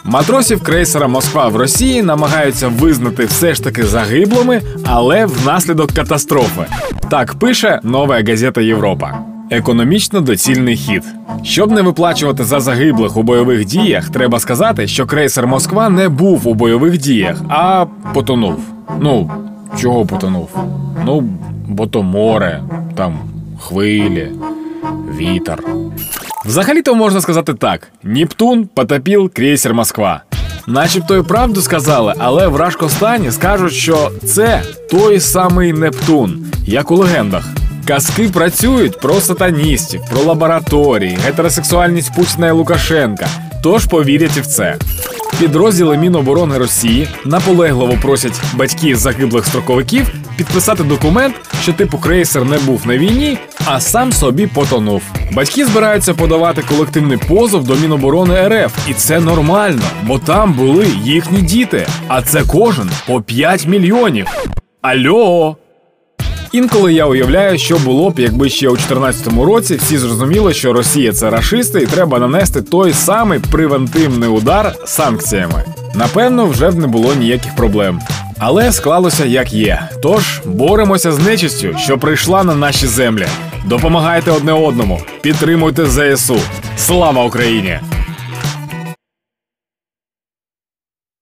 Матросів крейсера «Москва» в Росії намагаються визнати все ж таки загиблими, але внаслідок катастрофи. Так пише «Нова газета Європа». Економічно доцільний хід. Щоб не виплачувати за загиблих у бойових діях, треба сказати, що крейсер «Москва» не був у бойових діях, а потонув. Ну, чого потонув? Ну, бо то море, там хвилі, вітер. Взагалі-то можна сказати так. Нептун потопив крейсер «Москва». Начебто і правду сказали, але в Рашкостані скажуть, що це той самий Нептун, як у легендах. Казки працюють про сатаністів, про лабораторії, гетеросексуальність Путіна і Лукашенка. Тож повірять і в це. Підрозділи Міноборони Росії наполегливо просять батьків загиблих строковиків підписати документ, що типу крейсер не був на війні, а сам собі потонув. Батьки збираються подавати колективний позов до Міноборони РФ. І це нормально, бо там були їхні діти. А це кожен по 5 мільйонів. Алло! Інколи я уявляю, що було б, якби ще у 2014 році всі зрозуміли, що Росія – це рашисти і треба нанести той самий превентивний удар санкціями. Напевно, вже б не було ніяких проблем. Але склалося як є. Тож, боремося з нечистю, що прийшла на наші землі. Допомагайте одне одному, підтримуйте ЗСУ. Слава Україні!